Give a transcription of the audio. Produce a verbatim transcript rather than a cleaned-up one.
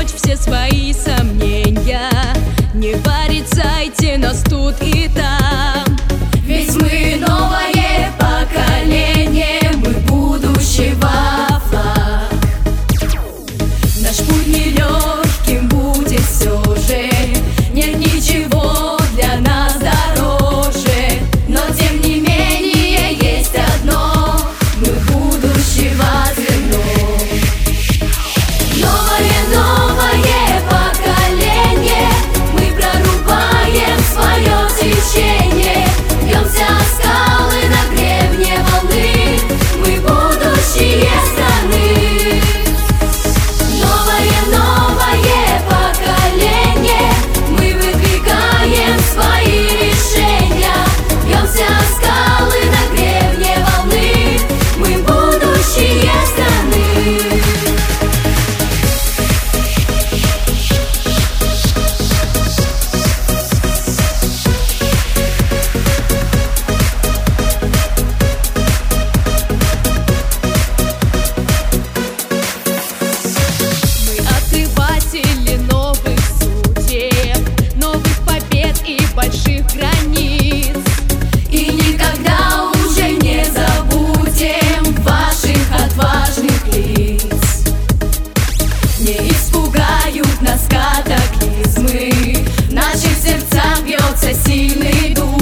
забыть все свои сомнения. Не порицайте нас тут и там, ведь мы новое поколение, мы будущего флаг. Наш путь нелегким будет все же, нет ничего для нас дороже, но тем не менее есть одно: мы будущего зерно. Новое, новое поколение, мы прорубаем свое течение, бьемся о скалы на гребне волны, мы будущее страны. Новое, новое поколение, мы выдвигаем свои решения, бьемся о скалы на гребне волны, мы будущее страны. Новых судеб, новых побед и больших границ. И никогда уже не забудем ваших отважных лиц. Не испугают нас катаклизмы, в наших сердцах бьется сильный дух.